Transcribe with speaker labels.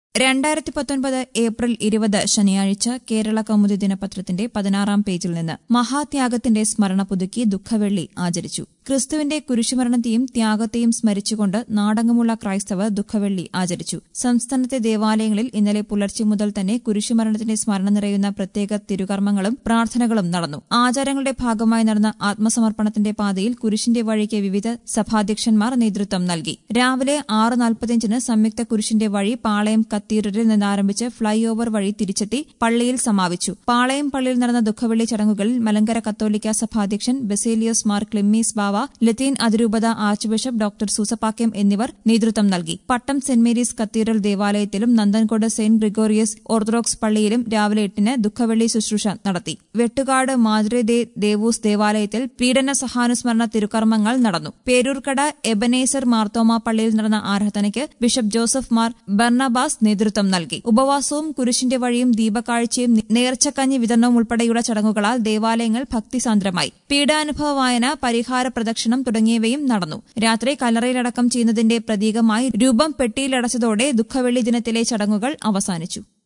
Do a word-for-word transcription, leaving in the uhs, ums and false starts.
Speaker 1: രണ്ടായിരത്തി പത്തൊൻപത് ഏപ്രിൽ ഇരുപത് ശനിയാഴ്ച കേരള കൗമുദി ദിനപത്രത്തിന്റെ പതിനാറാം പേജിൽ നിന്ന് മഹാത്യാഗത്തിന്റെ സ്മരണ പുതുക്കി ദുഃഖവെള്ളി ആചരിച്ചു. ക്രിസ്തുവിന്റെ കുരിശുമരണത്തെയും ത്യാഗത്തെയും സ്മരിച്ചുകൊണ്ട് നാടെങ്ങുമുള്ള ക്രൈസ്തവർ ദുഃഖവെള്ളി ആചരിച്ചു. സംസ്ഥാനത്തെ ദേവാലയങ്ങളിൽ ഇന്നലെ പുലർച്ചെ മുതൽ തന്നെ കുരിശുമരണത്തിന്റെ സ്മരണ നിറയുന്ന പ്രത്യേക തിരുകർമ്മങ്ങളും പ്രാർത്ഥനകളും നടന്നു. ആചാരങ്ങളുടെ ഭാഗമായി നടന്ന ആത്മസമർപ്പണത്തിന്റെ പാതയിൽ കുരിശിന്റെ വഴിക്ക് വിവിധ സഭാധ്യക്ഷന്മാർ നേതൃത്വം നൽകി. രാവിലെ ആറ് നാൽപ്പത്തിയഞ്ചിന് സംയുക്ത കുരിശിന്റെ വഴി പാളയം കത്തീഡ്രലിൽ നിന്നാരംഭിച്ച് ഫ്ളൈ ഓവർ വഴി തിരിച്ചെത്തി പള്ളിയിൽ സമാപിച്ചു. പാളയം പള്ളിയിൽ നടന്ന ദുഃഖവെള്ളി ചടങ്ങുകളിൽ മലങ്കര കത്തോലിക്ക സഭാധ്യക്ഷൻ ബസേലിയോസ് മാർ ക്ലിമ്മീസ് ബാവ, ലത്തീൻ അതിരൂപത ആർച്ച് ബിഷപ്പ് ഡോക്ടർ സൂസപാക്യം എന്നിവർ നേതൃത്വം നൽകി. പട്ടം സെന്റ് മേരീസ് കത്തീഡ്രൽ ദേവാലയത്തിലും നന്ദൻകോട് സെന്റ് ഗ്രിഗോറിയസ് ഓർത്തഡോക്സ് പള്ളിയിലും രാവിലെ എട്ടിന് ദുഃഖവെള്ളി ശുശ്രൂഷ നടത്തി. വെട്ടുകാട് മാദ്രെ ദേ ദേവൂസ് ദേവാലയത്തിൽ പീഡന സഹാനുസ്മരണ തിരുക്കർമ്മങ്ങൾ നടന്നു. പേരൂർക്കട എബനേസർ മാർത്തോമ പള്ളിയിൽ നടന്ന ആരാധനയ്ക്ക് ബിഷപ്പ് ജോസഫ് മാർ ബർണബാസ് നേതൃത്വം നൽകി. ഉപവാസവും കുരിശിന്റെ വഴിയും ദീപകാഴ്ചയും നേർച്ചക്കഞ്ഞി വിതരണവും ഉൾപ്പെടെയുള്ള ചടങ്ങുകളാൽ ദേവാലയങ്ങൾ ഭക്തിസാന്ദ്രമായി. പീഡാനുഭവ വായന, പരിഹാര പ്രദക്ഷിണം തുടങ്ങിയവയും നടന്നു. രാത്രി കല്ലറയിലടക്കം ചെയ്യുന്നതിന്റെ പ്രതീകമായി രൂപം പെട്ടിയിലടച്ചതോടെ ദുഃഖവെള്ളി ദിനത്തിലെ ചടങ്ങുകൾ അവസാനിച്ചു.